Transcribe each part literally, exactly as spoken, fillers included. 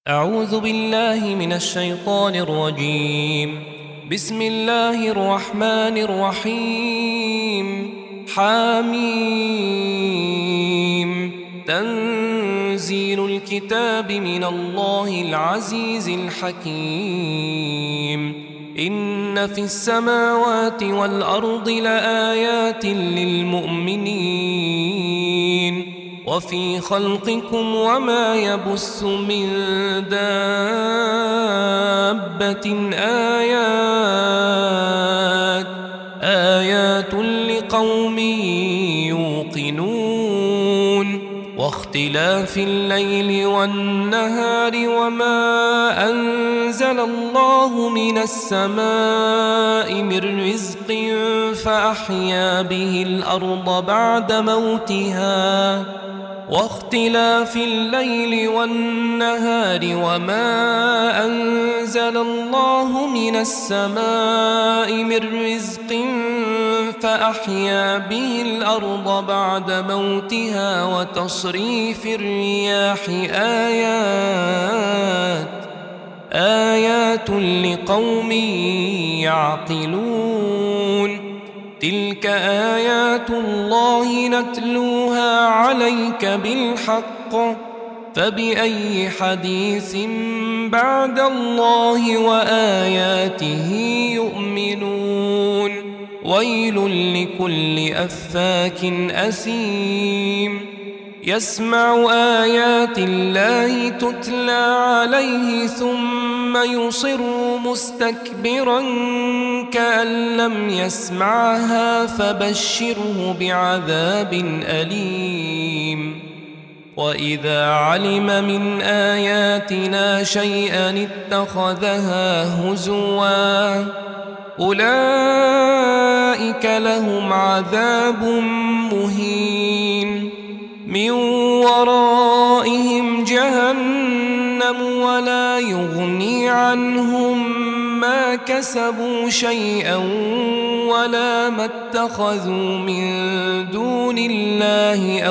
أعوذ بالله من الشيطان الرجيم. بسم الله الرحمن الرحيم. حاميم. تنزيل الكتاب من الله العزيز الحكيم. إن في السماوات والأرض لآيات للمؤمنين وفي خلقكم وما يبث من دابة آيات آيات لقوم يوقنون. واختلاف الليل والنهار وما أنزل الله من السماء من رزق فأحيا به الأرض بعد موتها واختلاف الليل والنهار وما أنزل الله من السماء من رزق فأحيا به الأرض بعد موتها وتصريف الرياح آيات آيات لقوم يعقلون. تلك آيات الله نتلوها عليك بالحق فبأي حديث بعد الله وآياته يؤمنون. ويل لكل أفاك أثيم يسمع آيات الله تتلى عليه ثم يصر مستكبرا كأن لم يسمعها فبشره بعذاب أليم. وإذا علم من آياتنا شيئا اتخذها هزوا أولئك لهم عذاب مهين من ورائهم جهنم ولا يغني عنهم ما كسبوا شيئا ولا ما اتخذوا من دون الله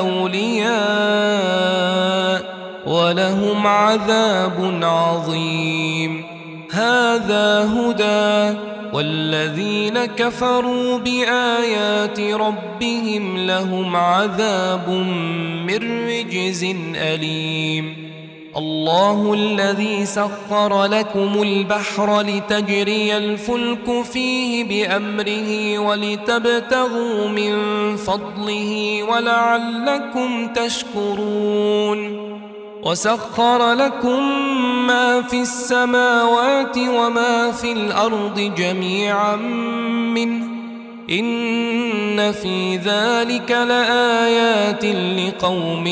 أولياء ولهم عذاب عظيم. هذا هدى والذين كفروا بآيات ربهم لهم عذاب من رجز أليم. الله الذي سخر لكم البحر لتجري الفلك فيه بأمره ولتبتغوا من فضله ولعلكم تشكرون. وسخر لكم ما في السماوات وما في الأرض جميعا منه إن في ذلك لآيات لقوم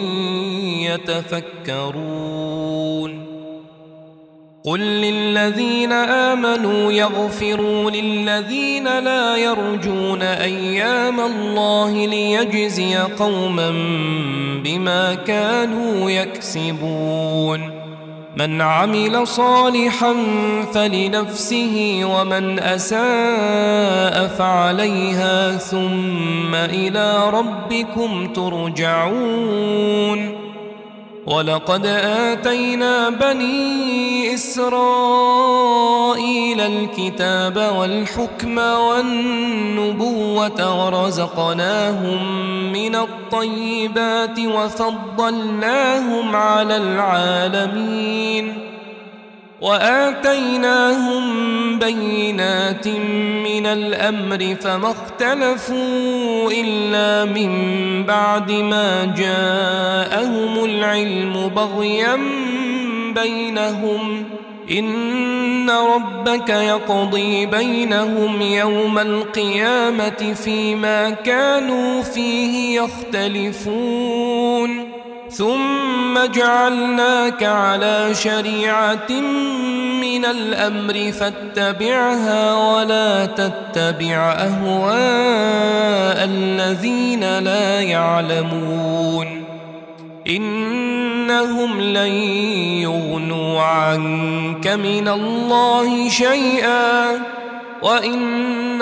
يتفكرون. قل للذين آمنوا يغفروا للذين لا يرجون أيام الله ليجزي قوما بما كانوا يكسبون. من عمل صالحا فلنفسه ومن أساء فعليها ثم إلى ربكم ترجعون. ولقد آتينا بني إسرائيل الكتاب والحكم والنبوة ورزقناهم من الطيبات وفضلناهم على العالمين وآتيناهم بينات من الأمر فما اختلفوا إلا من بعد ما جاءهم العلم بغيا بينهم إن ربك يقضي بينهم يوم القيامة فيما كانوا فيه يختلفون. ثم جعلناك على شريعة من الأمر فاتبعها ولا تتبع أهواء الذين لا يعلمون إنهم لن يغنوا عنك من الله شيئا وإن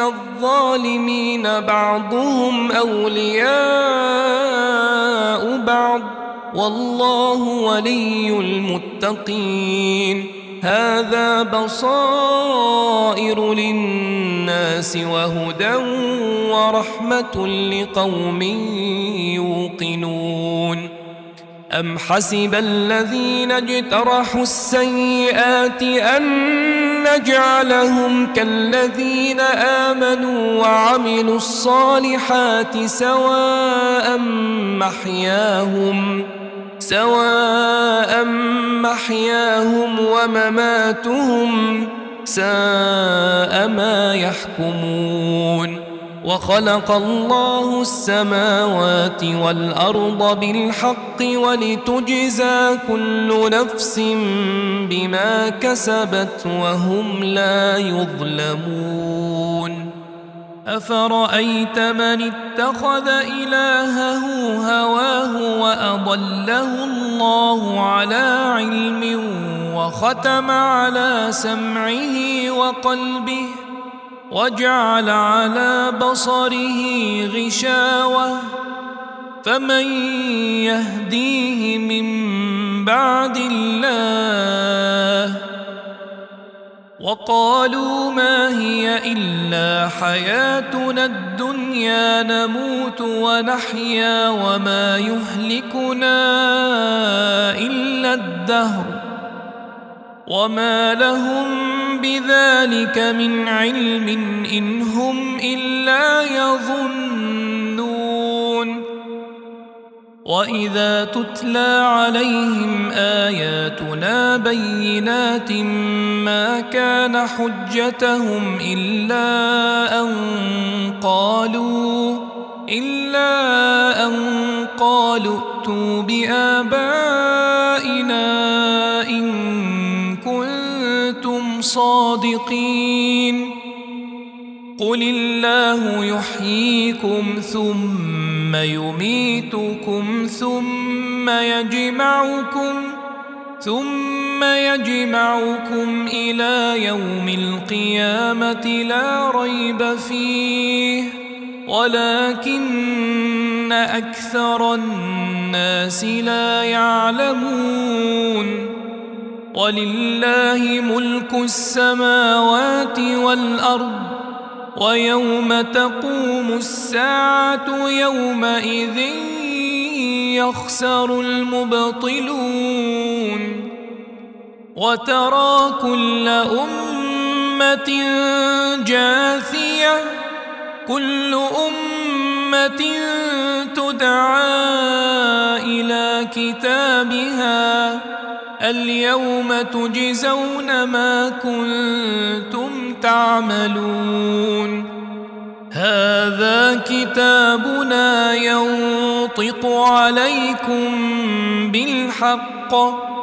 الظالمين بعضهم أولياء بعض والله ولي المتقين. هذا بصائر للناس وهدى ورحمة لقوم يوقنون. أم حسب الذين اجترحوا السيئات أن نجعلهم كالذين آمنوا وعملوا الصالحات سواء محياهم سواء محياهم ومماتهم ساء ما يحكمون. وخلق الله السماوات والأرض بالحق ولتجزى كل نفس بما كسبت وهم لا يظلمون. أفرأيت من اتخذ إلهه هواه وأضله الله على علم وختم على سمعه وقلبه وجعل على بصره غشاوة فمن يهديه من بعد الله. وقالوا ما هي إلا حياتنا الدنيا نموت ونحيا وما يهلكنا إلا الدهر وما لهم بذلك من علم إن هم إلا يظنون. وإذا تتلى عليهم آياتنا بينات ما كان حجتهم إلا أن قالوا إلا أن قالوا ائتوا بآبائنا إن كنتم صادقين. قل الله يحييكم ثم يميتكم ثم يجمعكم ثم يجمعكم إلى يوم القيامة لا ريب فيه ولكن أكثر الناس لا يعلمون. ولله ملك السماوات والأرض ويوم تقوم الساعة يومئذ يخسر المبطلون. وترى كل أمة جاثية كل أمة تدعى إلى كتابها اليوم تجزون ما كنتم تعملون. هذا كتابنا ينطق عليكم بالحق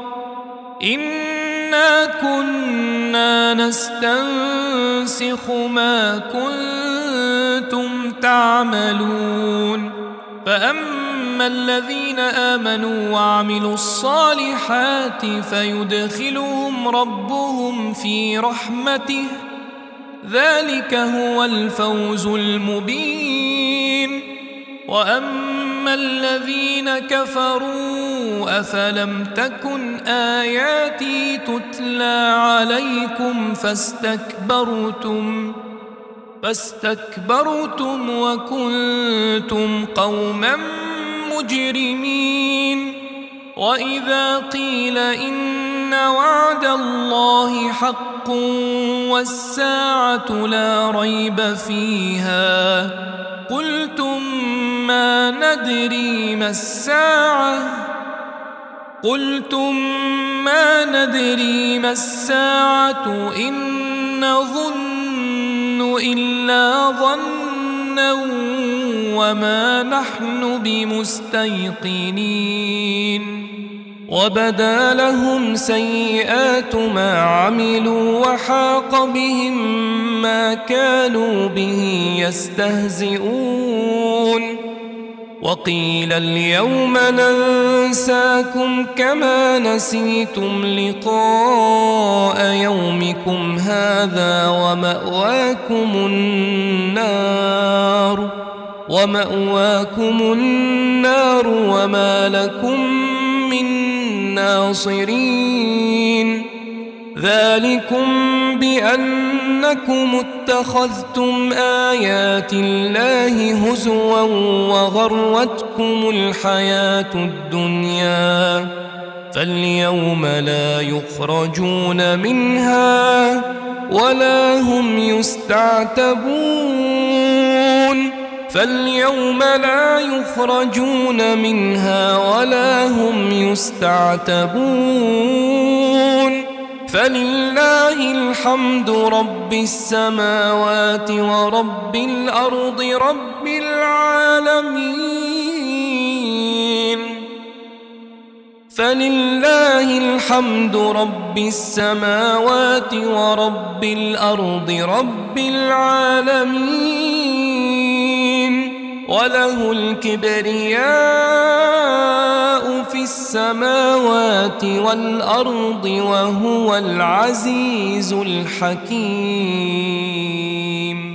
إنا كنا نستنسخ ما كنتم تعملون. فأما الذين آمنوا وعملوا الصالحات فيدخلهم ربهم في رحمته ذلك هو الفوز المبين. وأما الذين كفروا أفلم تكن آياتي تتلى عليكم فاستكبرتم فاستكبرتم وكنتم قوما مجرمين. وإذا قيل إن وعد الله حق والساعة لا ريب فيها قلتم ما ندري ما الساعة قلتم ما ندري ما الساعة إن نظن إلا ظنا وما نحن بمستيقنين. وبدا لهم سيئات ما عملوا وحاق بهم ما كانوا به يستهزئون. وقيل اليوم ننساكم كما نسيتم لقاء يومكم هذا ومأواكم النار ومأواكم النار وما لكم من ناصرين ذلكم بأنكم اتخذتم آيات الله هزوا وغرتكم الحياة الدنيا فاليوم لا يخرجون منها ولا هم يستعتبون فاليوم لا يخرجون منها ولا هم يستعتبون فلله الحمد رب السماوات ورب الأرض رب العالمين فلله الحمد رب السماوات ورب الأرض رب العالمين وله الكبرياء في السماوات والأرض وهو العزيز الحكيم.